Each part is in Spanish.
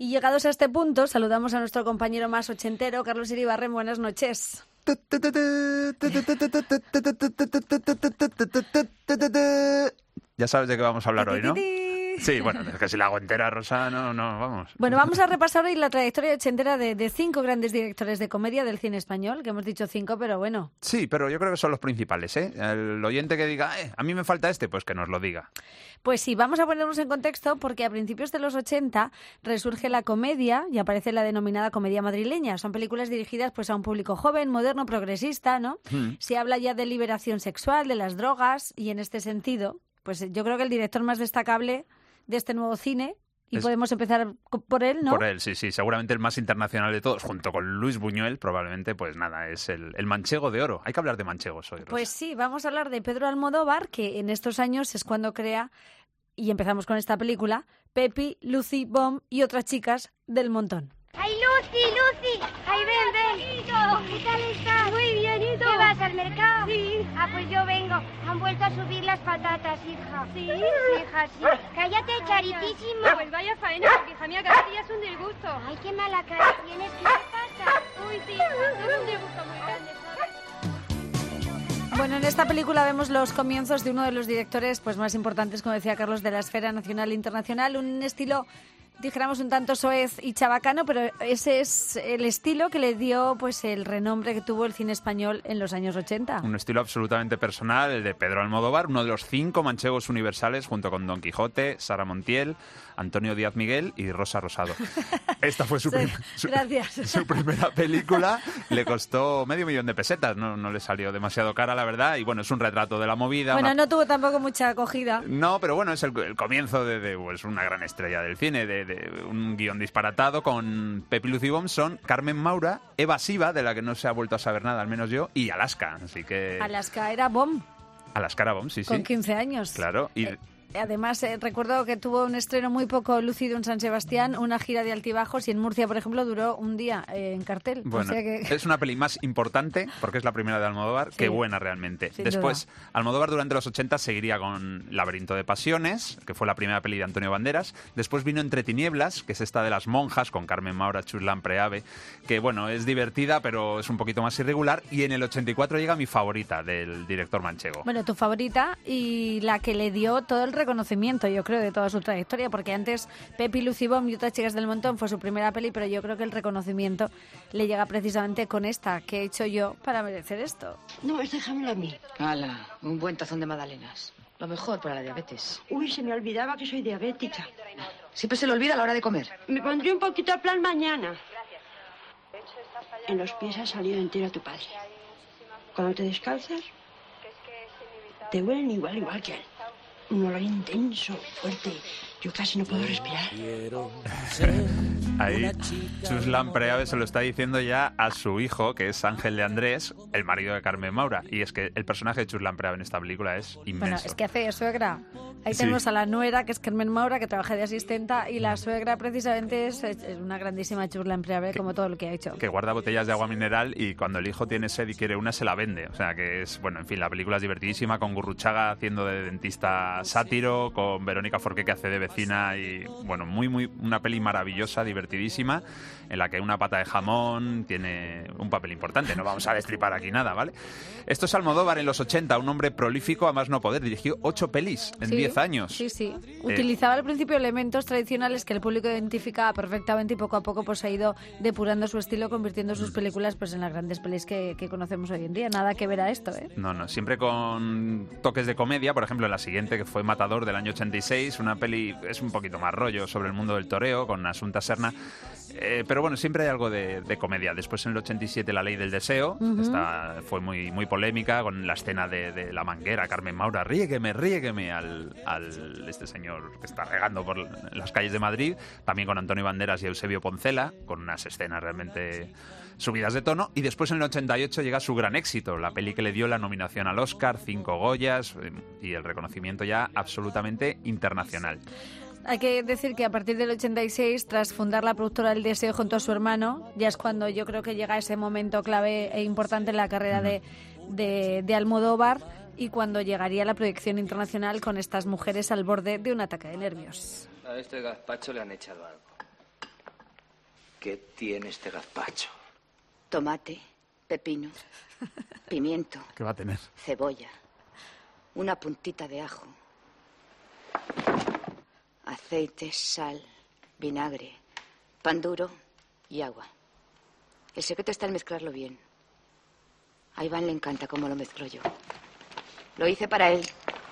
Y llegados a este punto, saludamos a nuestro compañero más ochentero, Carlos Iribarren. Buenas noches. Ya sabes de qué vamos a hablar hoy, ¿no? Sí, bueno, es que si la hago entera, Rosa, no, vamos. Bueno, vamos a repasar hoy la trayectoria ochentera de 5 grandes directores de comedia del cine español, que hemos dicho 5, pero bueno. Sí, pero yo creo que son los principales, ¿eh? El oyente que diga, a mí me falta este, pues que nos lo diga. Pues sí, vamos a ponernos en contexto porque a principios de los 80 resurge la comedia y aparece la denominada comedia madrileña. Son películas dirigidas pues a un público joven, moderno, progresista, ¿no? Se habla ya de liberación sexual, de las drogas y en este sentido, pues yo creo que el director más destacable de este nuevo cine, y podemos empezar por él, ¿no? Por él, sí, seguramente el más internacional de todos, junto con Luis Buñuel, probablemente, pues nada, es el manchego de oro. Hay que hablar de manchegos hoy, Rosa. Pues sí, vamos a hablar de Pedro Almodóvar, que en estos años es cuando crea, y empezamos con esta película, Pepi, Lucy, Bom y otras chicas del montón. ¡Ay, Lucy! ¡Ay, ven! ¿Qué tal estás? Muy bienito. ¿Qué vas, al mercado? Sí. Ah, pues yo vengo. Han vuelto a subir las patatas, hija. ¿Sí? Hija, sí. Cállate, charitísimo. Pues vaya faena, porque hija mía, cada día es un disgusto. Ay, qué mala cara tienes. ¿Qué te pasa? Uy, sí, es un disgusto muy grande, ¿sabes? Bueno, en esta película vemos los comienzos de uno de los directores pues más importantes, como decía Carlos, de la esfera nacional e internacional, un estilo, dijéramos, un tanto soez y chabacano, pero ese es el estilo que le dio pues el renombre que tuvo el cine español en los años 80. Un estilo absolutamente personal, el de Pedro Almodóvar, uno de los 5 manchegos universales, junto con Don Quijote, Sara Montiel, Antonio Díaz Miguel y Rosa Rosado. Esta fue su primera película, le costó $500,000 no le salió demasiado cara, la verdad, y bueno, es un retrato de la movida. Bueno, no tuvo tampoco mucha acogida. No, pero bueno, es el comienzo de pues, una gran estrella del cine, de un guión disparatado con Pepi, Lucy y Bom, son Carmen Maura, Eva Siva, de la que no se ha vuelto a saber nada, al menos yo, y Alaska, así que... Alaska era Bom. Alaska era Bom, sí. Con 15 años. Claro, y... Además, recuerdo que tuvo un estreno muy poco lúcido en San Sebastián, una gira de altibajos, y en Murcia, por ejemplo, duró un día en cartel. Bueno, o sea que... es una peli más importante, porque es la primera de Almodóvar, que buena realmente. Después, duda. Almodóvar durante los 80 seguiría con Laberinto de Pasiones, que fue la primera peli de Antonio Banderas. Después vino Entre Tinieblas, que es esta de las monjas, con Carmen Maura, Chuslan Preave, que bueno, es divertida, pero es un poquito más irregular. Y en el 84 llega mi favorita del director manchego. Bueno, tu favorita y la que le dio todo el reconocimiento, yo creo, de toda su trayectoria, porque antes Pepi, Lucy, Bom y otras chicas del montón fue su primera peli, pero yo creo que el reconocimiento le llega precisamente con esta, que he hecho yo para merecer esto. No, déjamelo a mí. Hala, un buen tazón de magdalenas. Lo mejor para la diabetes. Uy, se me olvidaba que soy diabética. Siempre se le olvida a la hora de comer. Me pondré un poquito al plan mañana. En los pies ha salido entero tu padre. Cuando te descalzas, te huelen igual que él. Un olor intenso, fuerte. Yo casi no puedo respirar. Ahí, Chuslan Preave se lo está diciendo ya a su hijo, que es Ángel de Andrés, el marido de Carmen Maura. Y es que el personaje de Chuslan Preave en esta película es inmenso. Bueno, es que hace de suegra. Ahí tenemos a la nuera, que es Carmen Maura, que trabaja de asistenta, y la suegra precisamente es una grandísima Chuslan Preave, como todo lo que ha hecho. Que guarda botellas de agua mineral y cuando el hijo tiene sed y quiere una, se la vende. O sea que es, bueno, en fin, la película es divertidísima, con Gurruchaga haciendo de dentista sátiro, con Verónica Forqué que hace de vecina y, bueno, una peli maravillosa, divertidísima, en la que una pata de jamón tiene un papel importante. No vamos a destripar aquí nada, ¿vale? Esto es Almodóvar en los 80, un hombre prolífico a más no poder. Dirigió 8 pelis en 10 años. Sí. Utilizaba al principio elementos tradicionales que el público identificaba perfectamente y poco a poco pues ha ido depurando su estilo, convirtiendo sus películas pues en las grandes pelis que conocemos hoy en día. Nada que ver a esto, ¿eh? No, siempre con toques de comedia. Por ejemplo, la siguiente, que fue Matador, del año 86, una peli, es un poquito más rollo, sobre el mundo del toreo, con Asunta Serna. Pero bueno, siempre hay algo de comedia. Después en el 87 La Ley del Deseo, esta fue muy polémica, con la escena de la manguera, Carmen Maura, ríegueme al este señor que está regando por las calles de Madrid. También con Antonio Banderas y Eusebio Poncela, con unas escenas realmente subidas de tono. Y después en el 88 llega su gran éxito, la peli que le dio la nominación al Oscar, 5 Goyas y el reconocimiento ya absolutamente internacional. Hay que decir que a partir del 86, tras fundar la productora El Deseo junto a su hermano, ya es cuando yo creo que llega ese momento clave e importante en la carrera de Almodóvar, y cuando llegaría la proyección internacional con estas mujeres al borde de un ataque de nervios. A este gazpacho le han echado algo. ¿Qué tiene este gazpacho? Tomate, pepino, pimiento. ¿Qué va a tener? Cebolla, una puntita de ajo, aceite, sal, vinagre, pan duro y agua. El secreto está en mezclarlo bien. A Iván le encanta cómo lo mezclo yo. Lo hice para él.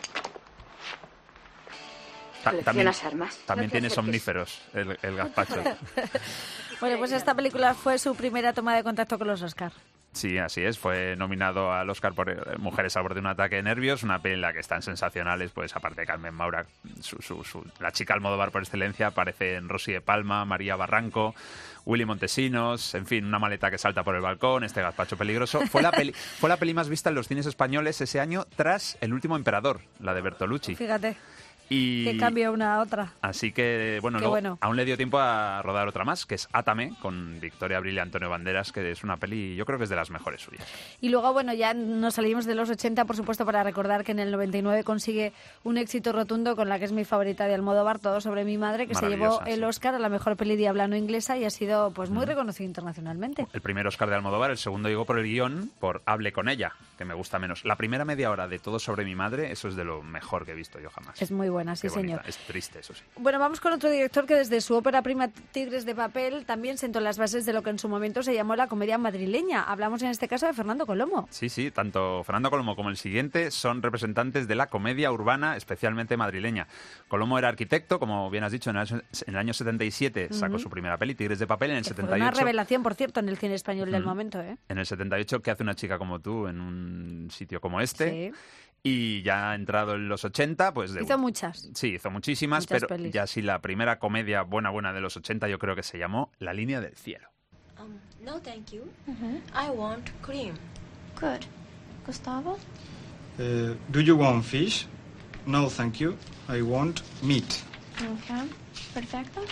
¿Coleccionas armas? También tiene somníferos el gazpacho. Bueno, pues esta película fue su primera toma de contacto con los Oscar. Sí, así es. Fue nominado al Oscar por Mujeres al borde de un ataque de nervios, una peli en la que están sensacionales, pues aparte de Carmen Maura, la chica Almodóvar por excelencia, aparecen Rosy de Palma, María Barranco, Willy Montesinos, en fin, una maleta que salta por el balcón, este gazpacho peligroso. Fue la peli más vista en los cines españoles ese año tras El último emperador, la de Bertolucci. Fíjate. Y que cambia una a otra. Así que, bueno, aún le dio tiempo a rodar otra más, que es Átame, con Victoria Abril y Antonio Banderas, que es una peli, yo creo que es de las mejores suyas. Y luego, bueno, ya nos salimos de los 80, por supuesto, para recordar que en el 99 consigue un éxito rotundo con la que es mi favorita de Almodóvar, Todo sobre mi madre, que se llevó el Oscar a la mejor peli de habla no inglesa y ha sido pues muy reconocido internacionalmente. El primer Oscar de Almodóvar, el segundo llegó por el guión, por Hable con ella, que me gusta menos. La primera media hora de Todo sobre mi madre, eso es de lo mejor que he visto yo jamás. Es muy buena, sí, señor. Es triste, eso sí. Bueno, vamos con otro director que desde su ópera prima Tigres de papel también sentó las bases de lo que en su momento se llamó la comedia madrileña. Hablamos en este caso de Fernando Colomo. Sí, tanto Fernando Colomo como el siguiente son representantes de la comedia urbana, especialmente madrileña. Colomo era arquitecto, como bien has dicho, en el año 77 sacó su primera peli, Tigres de papel, en el 78... Fue una revelación, por cierto, en el cine español del momento, ¿eh? En el 78, ¿qué hace una chica como tú en un sitio como este? Sí. Y ya entrado en los 80, pues... Hizo muchas. Sí, hizo muchísimas, pero pelis. Ya sí la primera comedia buena de los 80 yo creo que se llamó La línea del cielo. No, thank you. I want cream. Good. Gustavo? Do you want fish? No, thank you. I want meat. Okay. Perfecto.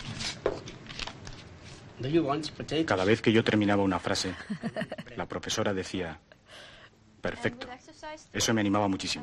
Do you want potato? Cada vez que yo terminaba una frase, la profesora decía... Perfecto. Eso me animaba muchísimo.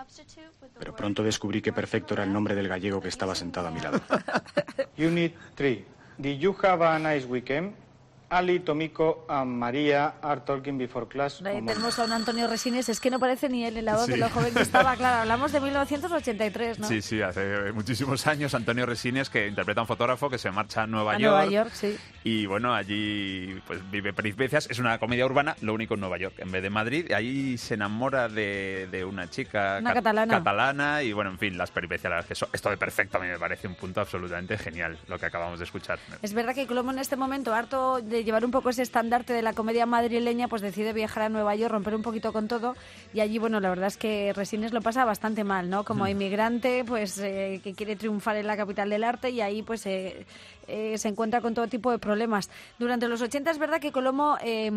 Pero pronto descubrí que Perfecto era el nombre del gallego que estaba sentado a mi lado. Unit 3. Did you have a nice weekend? Ali, Tomiko and María are talking before class. Ahí tenemos a un Antonio Resines, es que no parece ni él en la voz de lo joven que estaba, claro, hablamos de 1983, ¿no? Sí, hace muchísimos años, Antonio Resines, que interpreta a un fotógrafo que se marcha a Nueva York. Nueva York, sí. Y bueno, allí pues vive peripecias, es una comedia urbana, lo único en Nueva York, en vez de Madrid, ahí se enamora de una chica catalana y bueno, en fin, las peripecias, la verdad es que esto de Perfecto a mí me parece un punto absolutamente genial, lo que acabamos de escuchar. Es verdad que Colomo en este momento, harto de llevar un poco ese estandarte de la comedia madrileña, pues decide viajar a Nueva York, romper un poquito con todo y allí, bueno, la verdad es que Resines lo pasa bastante mal, ¿no? Como inmigrante, pues que quiere triunfar en la capital del arte y ahí pues se encuentra con todo tipo de problemas. Durante los 80 es verdad que Colomo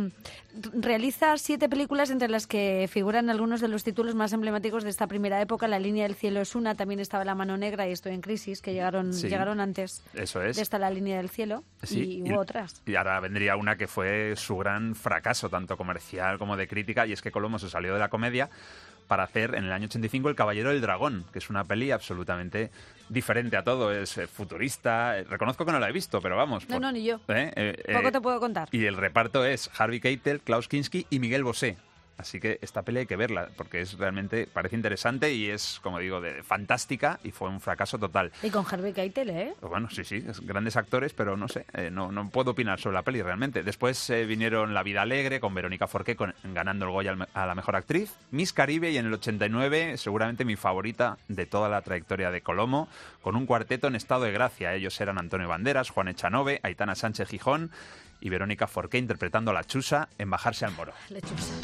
realiza 7 películas entre las que figuran algunos de los títulos más emblemáticos de esta primera época. La línea del cielo es una, también estaba La mano negra y Estoy en crisis, que llegaron antes. Eso es. De esta La línea del cielo y hubo otras. Y ahora vendría una que fue su gran fracaso, tanto comercial como de crítica, y es que Colomo se salió de la comedia para hacer en el año 85 El caballero del dragón, que es una peli absolutamente diferente a todo, es futurista, reconozco que no la he visto, pero vamos. No, ni yo. Poco te puedo contar. Y el reparto es Harvey Keitel, Klaus Kinski y Miguel Bosé. Así que esta peli hay que verla, porque es realmente, parece interesante y es, como digo, fantástica y fue un fracaso total. Y con Harvey Keitel, ¿eh? Pues bueno, sí, grandes actores, pero no sé, no puedo opinar sobre la peli realmente. Después vinieron La vida alegre, con Verónica Forqué, ganando el Goya a la mejor actriz, Miss Caribe y en el 89, seguramente mi favorita de toda la trayectoria de Colomo, con un cuarteto en estado de gracia. Ellos eran Antonio Banderas, Juan Echanove, Aitana Sánchez Gijón y Verónica Forqué interpretando a la Chusa en Bajarse al Moro. La Chusa.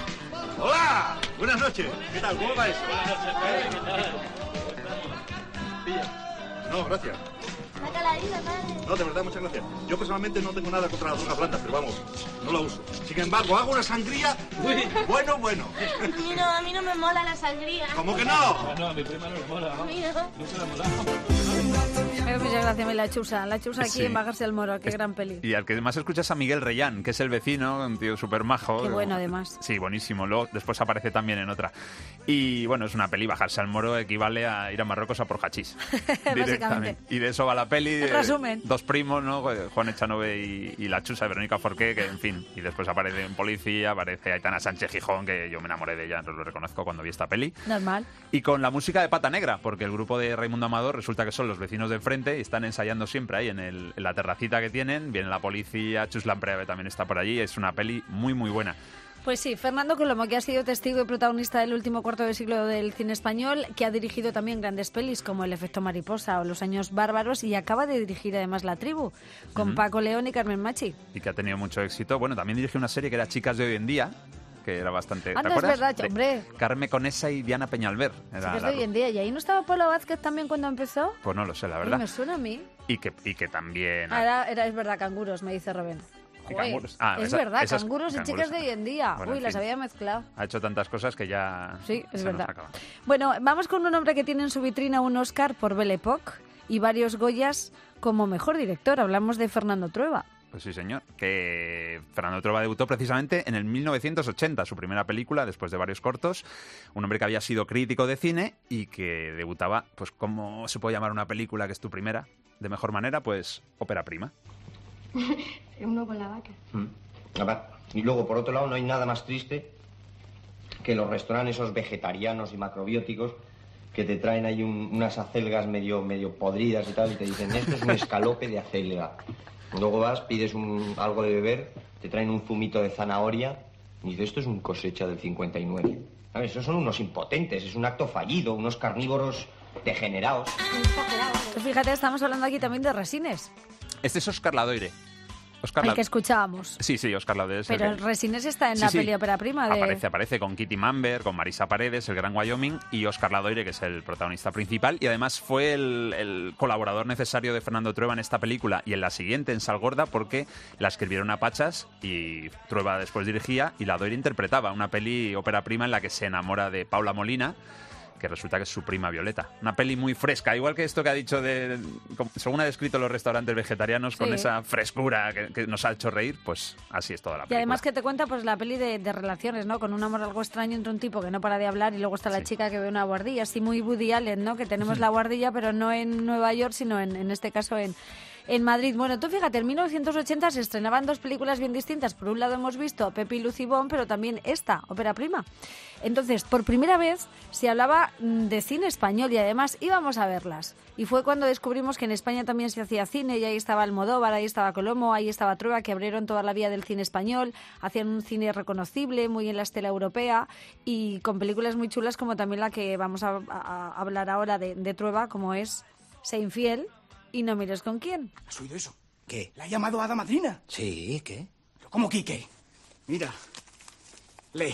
¡Hola! Buenas noches. ¿Qué tal? ¿Cómo va eso? No, gracias. No, de verdad, muchas gracias. Yo personalmente no tengo nada contra las drogas blandas, pero vamos, no la uso. Sin embargo, hago una sangría bueno. A mí no me mola la sangría. ¿Cómo que no? No, a mi prima no le mola. A mí no. No se la mola. Me me mucha gracia a mí La Chusa aquí Sí. en Bajarse al Moro, qué gran peli. Y al que más escuchas a Miguel Reyán, que es el vecino, un tío súper majo. Qué bueno, además. Sí, buenísimo. Luego, después aparece también en otra. Y bueno, es una peli, Bajarse al Moro equivale a ir a Marruecos a por hachís. Básicamente. Y de eso va la peli. En resumen. Dos primos, ¿no? Juan Echanove y La Chusa, Verónica Forqué, que en fin. Y después aparece en Policía, aparece Aitana Sánchez Gijón, que yo me enamoré de ella, lo reconozco cuando vi esta peli. Normal. Y con la música de Pata Negra, porque el grupo de Raimundo Amador resulta que son los vecinos de enfrente y están ensayando siempre ahí en la terracita que tienen. Viene la policía, Chus Lampreve también está por allí. Es una peli muy, muy buena. Pues sí, Fernando Colomo, que ha sido testigo y protagonista del último cuarto de siglo del cine español, que ha dirigido también grandes pelis como El efecto mariposa o Los años bárbaros, y acaba de dirigir además La tribu, con Paco León y Carmen Machi. Y que ha tenido mucho éxito. Bueno, también dirigió una serie que era Chicas de hoy en día, que era bastante... ¿te Anda, es acuerdas? verdad, hombre. Carmen Conesa y Diana Peñalver. Chicas de hoy en día. ¿Y ahí no estaba Pablo Vázquez también cuando empezó? Pues no lo sé, la Ay, verdad. me suena a mí. Y que también... Es verdad, Canguros, me dice Rubén. Canguros. Es verdad, Canguros y Chicas de hoy en día. Bueno, Uy, en las fin. había mezclado. Ha hecho tantas cosas que ya... Sí, es se verdad. nos acaba. Bueno, vamos con un hombre que tiene en su vitrina un Oscar por Belle Époque y varios Goyas como mejor director. Hablamos de Fernando Trueba. Pues sí, señor. Que Fernando Trueba debutó precisamente en el 1980, su primera película, después de varios cortos. Un hombre que había sido crítico de cine y que debutaba, pues, ¿cómo se puede llamar una película que es tu primera? De mejor manera, pues, ópera prima. Uno con la vaca. Y luego, por otro lado, no hay nada más triste que los restaurantes esos vegetarianos y macrobióticos que te traen ahí unas acelgas medio podridas y tal, y te dicen, esto es un escalope de acelga. Luego vas, pides algo de beber, te traen un zumito de zanahoria y dices, esto es un cosecha del 59. ¿Sabes? Esos son unos impotentes, es un acto fallido, unos carnívoros degenerados. Pues fíjate, estamos hablando aquí también de Resines, Este es Óscar Ladoire. el que escuchábamos. Sí, Óscar Ladoire. Pero el Resines está en la peli ópera prima de... Aparece con Kitty Mamber, con Marisa Paredes, el Gran Wyoming, y Óscar Ladoire, que es el protagonista principal, y además fue el colaborador necesario de Fernando Trueba en esta película y en la siguiente, en Salgorda, porque la escribieron a pachas y Trueba después dirigía y Ladoire interpretaba una peli ópera prima en la que se enamora de Paula Molina, que resulta que es su prima Violeta. Una peli muy fresca, igual que esto que ha dicho según ha descrito los restaurantes vegetarianos, con esa frescura que nos ha hecho reír, pues así es toda la película. Y además que te cuenta pues la peli de relaciones, ¿no? Con un amor algo extraño entre un tipo que no para de hablar y luego está la chica que ve una guardilla, así muy Woody Allen, ¿no? Que tenemos la guardilla, pero no en Nueva York, sino en este caso en Madrid. Bueno, tú fíjate, en 1980 se estrenaban dos películas bien distintas. Por un lado hemos visto Pepe y Lucibón, pero también esta, ópera prima. Entonces, por primera vez se hablaba de cine español y además íbamos a verlas. Y fue cuando descubrimos que en España también se hacía cine y ahí estaba Almodóvar, ahí estaba Colomo, ahí estaba Trueba, que abrieron toda la vía del cine español, hacían un cine reconocible, muy en la estela europea y con películas muy chulas como también la que vamos a hablar ahora de Trueba, como es Sé infiel y no mires con quién. ¿Has oído eso? ¿Qué? ¿La ha llamado hada madrina? Sí, ¿qué? ¿Cómo Quique? Mira, lee.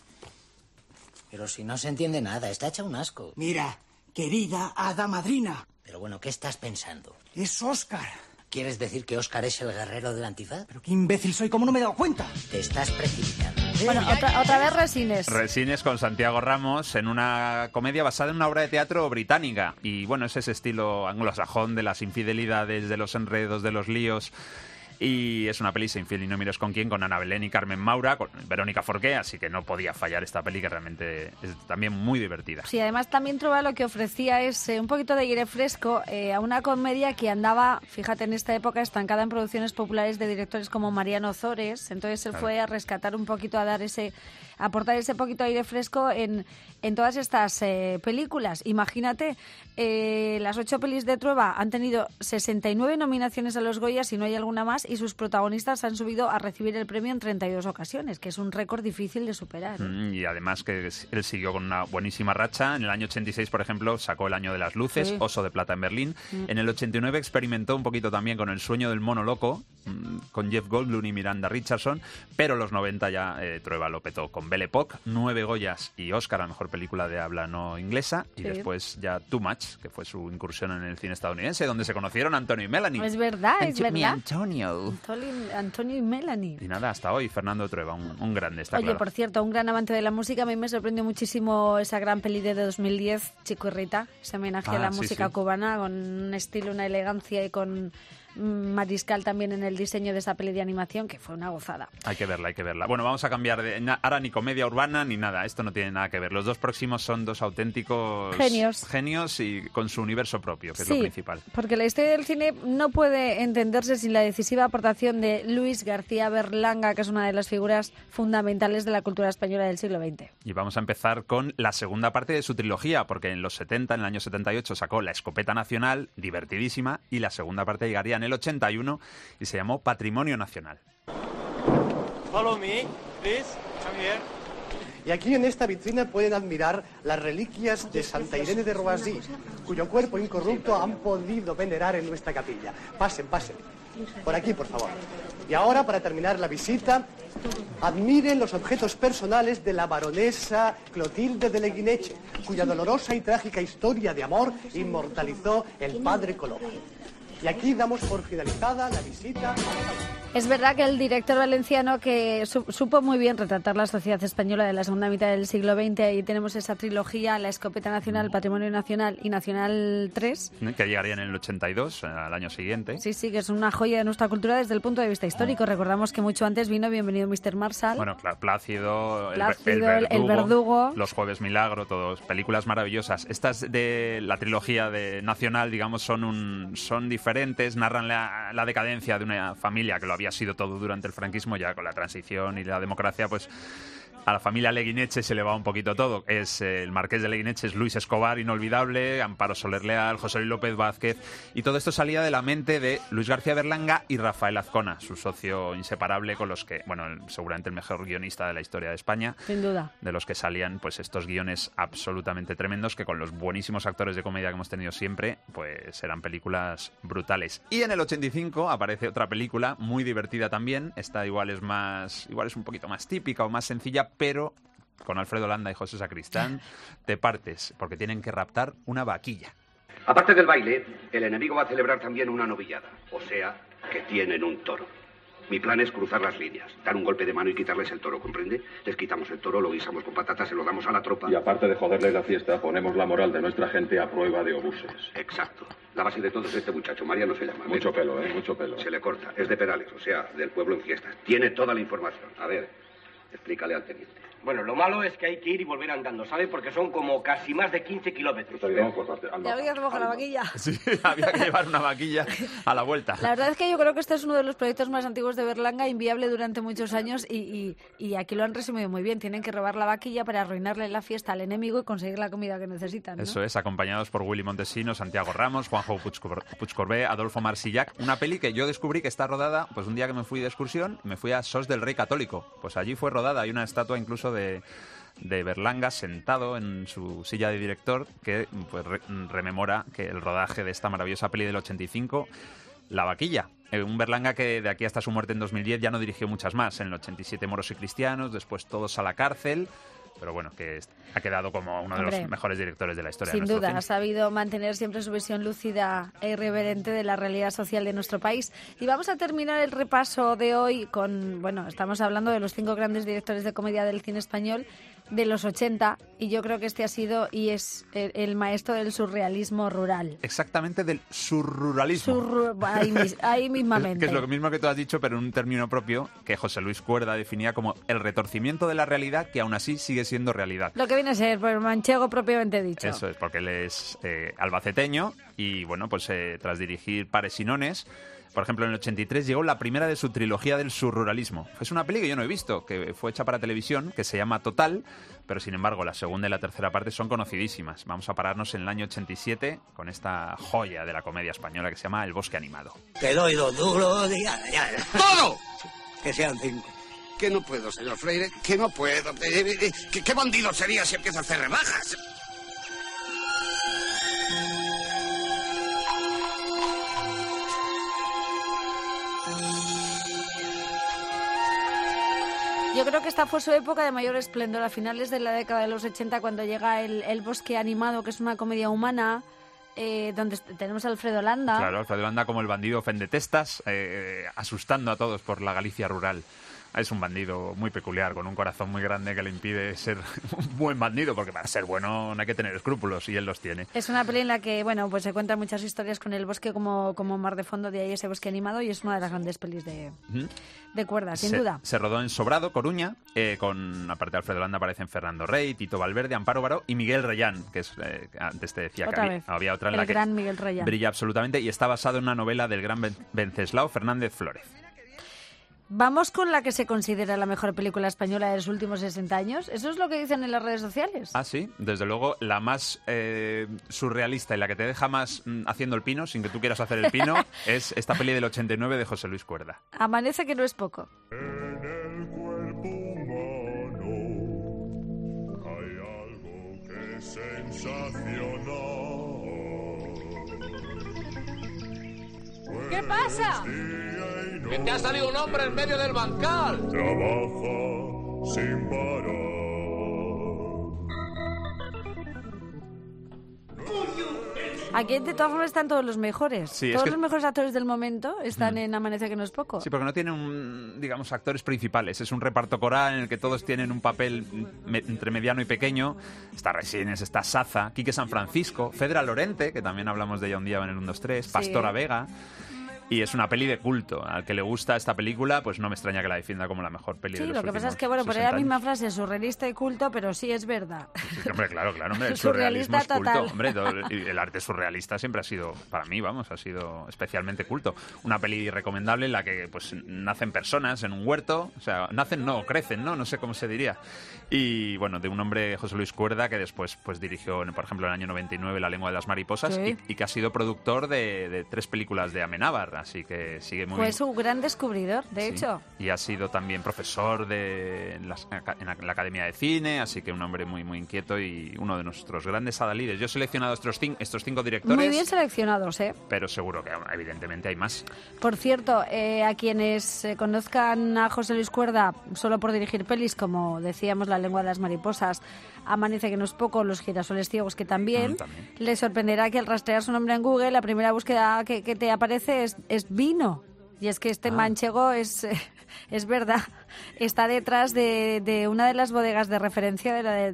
Pero si no se entiende nada, está hecha un asco. Mira, querida hada madrina. Pero bueno, ¿qué estás pensando? Es Óscar. ¿Quieres decir que Óscar es el guerrero del antifaz? Pero qué imbécil soy, ¿cómo no me he dado cuenta? Te estás precipitando. Bueno, otra vez Resines. Resines con Santiago Ramos en una comedia basada en una obra de teatro británica. Y bueno, es ese estilo anglosajón de las infidelidades, de los enredos, de los líos. Y es una peli Sé infiel y no mires con quién, con Ana Belén y Carmen Maura, con Verónica Forqué, así que no podía fallar esta peli, que realmente es también muy divertida. Sí, además también Trueba lo que ofrecía es un poquito de aire fresco a una comedia que andaba, fíjate, en esta época estancada en producciones populares de directores como Mariano Ozores. Entonces él fue a rescatar un poquito, a aportar ese poquito de aire fresco en todas estas películas. Imagínate, las 8 pelis de Trueba han tenido 69 nominaciones a los Goyas y no hay alguna más, y sus protagonistas han subido a recibir el premio en 32 ocasiones, que es un récord difícil de superar. Y además que él siguió con una buenísima racha. En el año 86, por ejemplo, sacó El año de las luces, Oso de plata en Berlín. En el 89 experimentó un poquito también con El sueño del mono loco con Jeff Goldblum y Miranda Richardson, pero los 90 ya Trueba lo petó con Belle Époque, 9 Goyas y Oscar a mejor película de habla no inglesa, y después ya Too Much, que fue su incursión en el cine estadounidense, donde se conocieron Antonio y Melanie. Es verdad, es verdad. Antonio Y Melanie. Y nada, hasta hoy, Fernando Trueba, un grande, está Oye, claro. por cierto, un gran amante de la música, a mí me sorprendió muchísimo esa gran peli de 2010, Chico y Rita, ese homenaje a la música cubana, con un estilo, una elegancia y con Mariscal también en el diseño de esa peli de animación, que fue una gozada. Hay que verla, hay que verla. Bueno, vamos a cambiar ahora ni comedia urbana ni nada, esto no tiene nada que ver. Los dos próximos son dos auténticos genios y con su universo propio, que es lo principal. Porque la historia del cine no puede entenderse sin la decisiva aportación de Luis García Berlanga, que es una de las figuras fundamentales de la cultura española del siglo XX. Y vamos a empezar con la segunda parte de su trilogía, porque en los 70, en el año 78, sacó La Escopeta Nacional, divertidísima, y la segunda parte llegaría en el 81 y se llamó Patrimonio Nacional. Follow me, please. Come here. Y aquí en esta vitrina pueden admirar las reliquias de Santa Irene de Roissy, cuyo cuerpo incorrupto han podido venerar en nuestra capilla. Pasen, pasen. Por aquí, por favor. Y ahora, para terminar la visita, admiren los objetos personales de la baronesa Clotilde de Leguineche, cuya dolorosa y trágica historia de amor inmortalizó el padre Coloma. Y aquí damos por finalizada la visita. Es verdad que el director valenciano que supo muy bien retratar la sociedad española de la segunda mitad del siglo XX, ahí tenemos esa trilogía, La Escopeta Nacional, Patrimonio Nacional y Nacional 3. Que llegaría en el 82, al año siguiente. Sí, que es una joya de nuestra cultura desde el punto de vista histórico. Recordamos que mucho antes vino Bienvenido Mr. Marshall. Bueno, claro, Plácido, el Verdugo, Los Jueves Milagro, todos películas maravillosas. Estas de la trilogía de Nacional, digamos, son diferentes, narran la decadencia de una familia que lo había sido todo durante el franquismo, ya con la transición y la democracia, pues a la familia Leguineche se le va un poquito todo. Es el marqués de Leguineche, es Luis Escobar, inolvidable, Amparo Soler Leal, José Luis López Vázquez, y todo esto salía de la mente de Luis García Berlanga y Rafael Azcona, su socio inseparable, con los que, bueno, seguramente el mejor guionista de la historia de España. Sin duda. De los que salían pues estos guiones absolutamente tremendos que con los buenísimos actores de comedia que hemos tenido siempre, pues eran películas brutales. Y en el 85 aparece otra película muy divertida también. Esta igual es un poquito más típica o más sencilla, pero con Alfredo Landa y José Sacristán te partes, porque tienen que raptar una vaquilla. Aparte del baile, el enemigo va a celebrar también una novillada, o sea, que tienen un toro. Mi plan es cruzar las líneas, dar un golpe de mano y quitarles el toro, ¿comprende? Les quitamos el toro, lo guisamos con patatas, se lo damos a la tropa. Y aparte de joderles la fiesta, ponemos la moral de nuestra gente a prueba de obuses. Exacto. La base de todo es este muchacho, Mariano se llama. Mucho pelo, mucho pelo. Se le corta, es de Perales, o sea, del pueblo en fiestas. Tiene toda la información. A ver, explícale al teniente. Bueno, lo malo es que hay que ir y volver andando, ¿sabe? Porque son como casi más de 15 kilómetros. Ya había que mojar la vaquilla. Sí, había que llevar una vaquilla a la vuelta. La verdad es que yo creo que este es uno de los proyectos más antiguos de Berlanga, inviable durante muchos años, y aquí lo han resumido muy bien. Tienen que robar la vaquilla para arruinarle la fiesta al enemigo y conseguir la comida que necesitan, ¿no? Eso es, acompañados por Willy Montesino, Santiago Ramos, Juanjo Puigcorbé, Adolfo Marsillac. Una peli que yo descubrí que está rodada, pues un día que me fui de excursión, me fui a Sos del Rey Católico. Pues allí fue rodada, hay una estatua incluso de Berlanga sentado en su silla de director que pues rememora que el rodaje de esta maravillosa peli del 85, La Vaquilla. Un Berlanga que de aquí hasta su muerte en 2010 ya no dirigió muchas más. En el 87 Moros y Cristianos, después Todos a la cárcel. Pero bueno, que ha quedado como uno de los mejores directores de la historia. Sin duda, ha sabido mantener siempre su visión lúcida e irreverente de la realidad social de nuestro país. Y vamos a terminar el repaso de hoy con, bueno, estamos hablando de los 5 grandes directores de comedia del cine español de los 80, y yo creo que este ha sido y es el maestro del surrealismo rural. Exactamente, del surruralismo. Ahí mismamente. Que es lo mismo que tú has dicho, pero en un término propio que José Luis Cuerda definía como el retorcimiento de la realidad que aún así sigue siendo realidad. Lo que viene a ser, pues, manchego propiamente dicho. Eso es, porque él es albaceteño y, bueno, pues tras dirigir Pares y Nones, por ejemplo, en el 83 llegó la primera de su trilogía del surruralismo. Es una peli que yo no he visto, que fue hecha para televisión, que se llama Total, pero sin embargo la segunda y la tercera parte son conocidísimas. Vamos a pararnos en el año 87 con esta joya de la comedia española que se llama El Bosque Animado. Te doy 2 duros, ya. ¡Todo! Que sean 5. Que no puedo, señor Freire, que no puedo. ¿Qué bandido sería si empiezo a hacer rebajas? Yo creo que esta fue su época de mayor esplendor, a finales de la década de los 80, cuando llega el Bosque Animado, que es una comedia humana, donde tenemos a Alfredo Landa. Claro, Alfredo Landa como el bandido fendetestas, asustando a todos por la Galicia rural. Es un bandido muy peculiar, con un corazón muy grande que le impide ser un buen bandido, porque para ser bueno no hay que tener escrúpulos, y él los tiene. Es una peli en la que, bueno, pues se cuentan muchas historias con el bosque como mar de fondo, de ahí ese Bosque Animado, y es una de las grandes pelis de cuerda, sin duda. Se rodó en Sobrado, Coruña, aparte de Alfredo Landa aparecen Fernando Rey, Tito Valverde, Amparo Baró y Miguel Reyán, que es, antes te decía que había otra en la que gran Miguel Reyán brilla absolutamente, y está basado en una novela del gran Venceslao Fernández Flórez. Vamos con la que se considera la mejor película española de los últimos 60 años. ¿Eso es lo que dicen en las redes sociales? Ah, sí. Desde luego, la más surrealista y la que te deja más haciendo el pino, sin que tú quieras hacer el pino, es esta peli del 89 de José Luis Cuerda. Amanece, que no es poco. En el cuerpo humano hay algo que es sensacional. ¿Qué pasa? Que te ha salido un hombre en medio del bancal. Trabaja sin parar. Aquí de todas formas están todos los mejores. Sí, todos los mejores actores del momento están en Amanece, que no es poco. Sí, porque no tienen, digamos, actores principales. Es un reparto coral en el que todos tienen un papel entre mediano y pequeño. Está Resines, está Saza, Quique San Francisco, Fedra Lorente, que también hablamos de ella un día en el 1, 2, 3, Pastora Vega. Y es una peli de culto. Al que le gusta esta película, pues no me extraña que la defienda como la mejor peli de los últimos 60 años. Sí, lo que pasa es que, bueno, por ahí la misma frase, surrealista y culto, pero sí es verdad. Sí, hombre, claro, hombre, el surrealismo es culto. Hombre, el arte surrealista siempre ha sido, para mí, ha sido especialmente culto. Una peli recomendable en la que, pues, nacen personas en un huerto, o sea, crecen, no sé cómo se diría. Y, bueno, de un hombre, José Luis Cuerda, que después, pues, dirigió, por ejemplo, en el año 99 La lengua de las mariposas, sí. y que ha sido productor de 3 películas de Amenábar, así que sigue muy... Fue su gran descubridor, de hecho. Y ha sido también profesor en la Academia de Cine, así que un hombre muy, muy inquieto y uno de nuestros grandes adalides. Yo he seleccionado estos 5 directores. Muy bien seleccionados, ¿eh? Pero seguro que, evidentemente, hay más. Por cierto, a quienes conozcan a José Luis Cuerda solo por dirigir pelis, como decíamos, La lengua de las mariposas, Amanece, que no es poco, Los girasoles ciegos, que también, les sorprenderá que al rastrear su nombre en Google, la primera búsqueda que te aparece es vino. Y es que este manchego es verdad, está detrás de una de las bodegas de referencia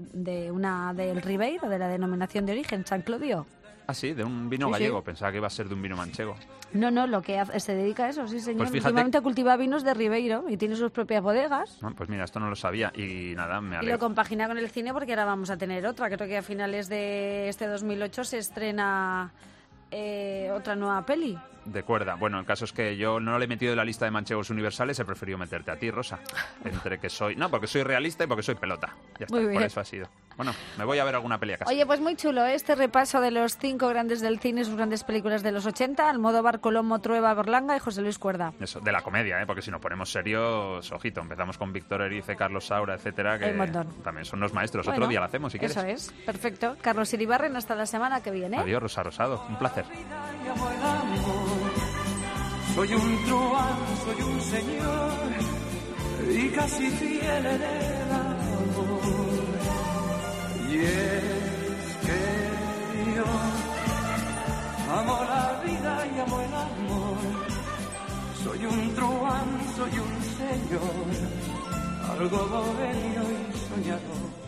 del Ribeiro, de la denominación de origen, San Clodio. Ah, sí, de un vino gallego. Pensaba que iba a ser de un vino manchego. No, lo que se dedica a eso, sí, señor. Pues últimamente cultiva vinos de Ribeiro y tiene sus propias bodegas. Pues mira, esto no lo sabía y nada, me alegro. Y lo compagina con el cine porque ahora vamos a tener otra. Creo que a finales de este 2008 se estrena otra nueva peli. De Cuerda. Bueno, el caso es que yo no le he metido en la lista de manchegos universales, he preferido meterte a ti, Rosa. Entre que soy... No, porque soy realista y porque soy pelota. Ya está, por eso ha sido. Bueno, me voy a ver alguna peli a casa. Oye, pues muy chulo este repaso de los 5 grandes del cine, sus grandes películas de los 80, Almodóvar, Colombo, Trueba, Berlanga y José Luis Cuerda. Eso, de la comedia, porque si nos ponemos serios, ojito, empezamos con Víctor Erice, Carlos Saura, etcétera, que también son los maestros. Bueno, otro día lo hacemos, si quieres. Eso es, perfecto. Carlos Iribarren, hasta la semana que viene. Adiós, Rosa Rosado, un placer. Soy un truán, soy un señor y casi fiel en el amor. Y es que yo amo la vida y amo el amor. Soy un truán, soy un señor, algo bohemio y soñador.